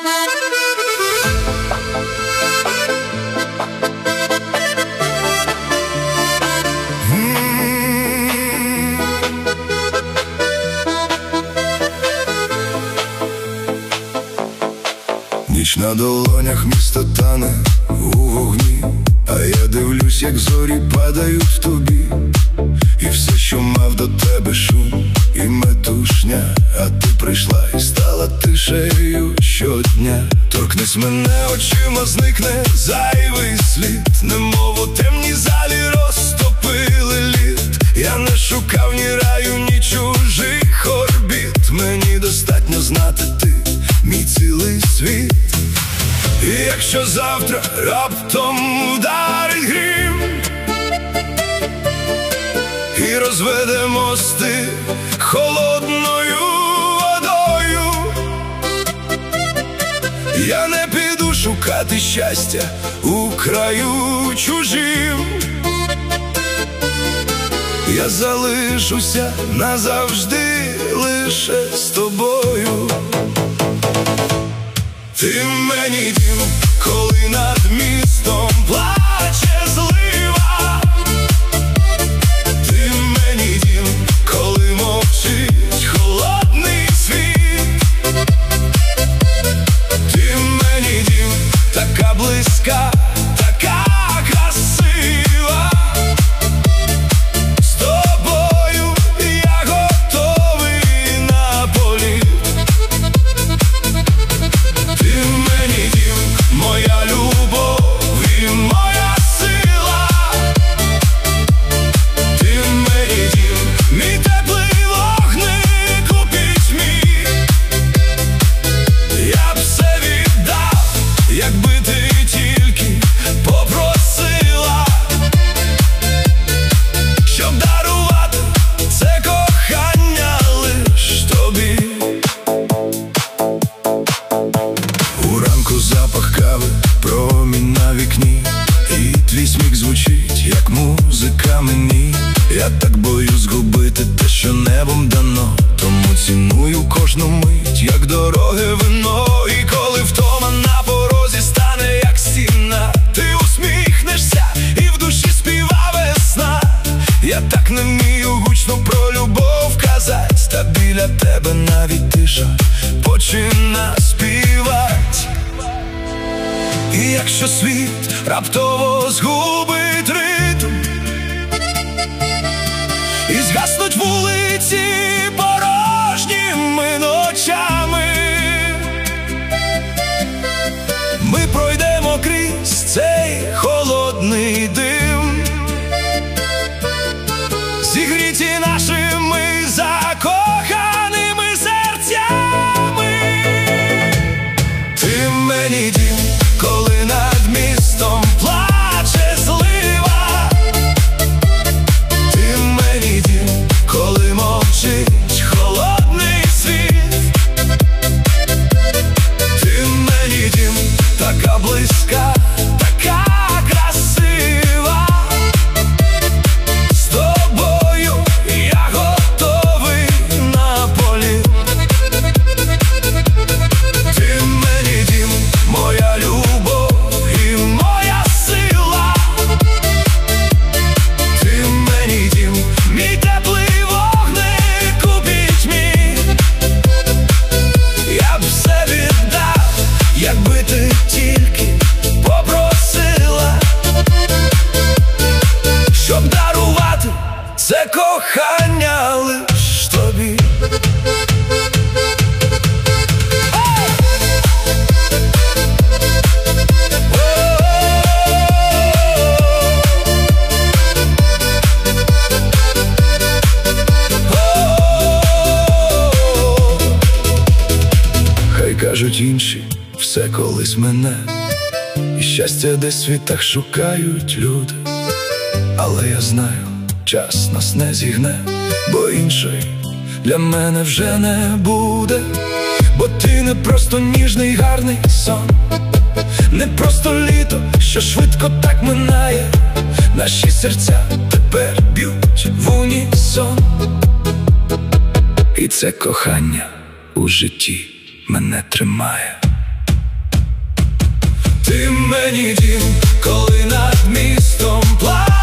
Ніч на долонях міста тане у вогні, а я дивлюсь, як зорі падають в тобі. І все, що мав до тебе шум і метушня, а ти прийшла і стала тишею щодня. Торкнись мене очима, зникне зайвий слід, немов у темній залі розтопили лід. Я не шукав ні раю, ні чужих орбіт, мені достатньо знати ти мій цілий світ. І якщо завтра раптом ударить грім і розведе мости холодною водою, я не піду шукати щастя у краю чужим. Я залишуся назавжди лише з тобою. Ти мені дім, коли над містом плаче злива. Ти мені дім, коли мовчить холодний світ. Ти мені дім, така близька, така красива. З тобою я готовий на політ. Ти мені дім, моя любов і моя сила. Ти мені дім, мій теплий вогник у пітьмі. Я б все віддав, якби ти тільки попросила, щоб дарувати це кохання лиш тобі. Уранку запах кави, промінь на вікні, і твій сміх звучить, як музика мені. Я так боюсь згубити те, що небом дано, тому ціную кожну мить, як дороге вино. І коли втома на порозі стане, як стіна, ти усміхнешся і в душі співа весна. Я так не вмію гучно про любов казать, та біля тебе навіть тиша почина співать. І якщо світ раптово згубить ритм і згаснуть вулиці порожніми ночами, ми пройдемо крізь цей холодний дим, зігріті нашими закоханими серцями. Ти мені дім, коли над містом плаче злива. Ти мені дім, коли мовчить холодний світ. Ти мені дім, така близька, така красива. З тобою я готовий на політ. Ти мені дім, моя любов і моя сила. Ти мені дім, мій теплий вогник у пітьмі. Я б все віддав, якби ти тільки попросила, щоб дарувати це кохання лиш тобі. Хай кажуть інші, все колись мене, і щастя десь в світах шукають люди. Але я знаю, час нас не зігне, бо іншої для мене вже не буде. Бо ти не просто ніжний гарний сон, не просто літо, що швидко так минає. Наші серця тепер б'ють в унісон, і це кохання у житті мене тримає. Ти мені дім, коли над містом плаче.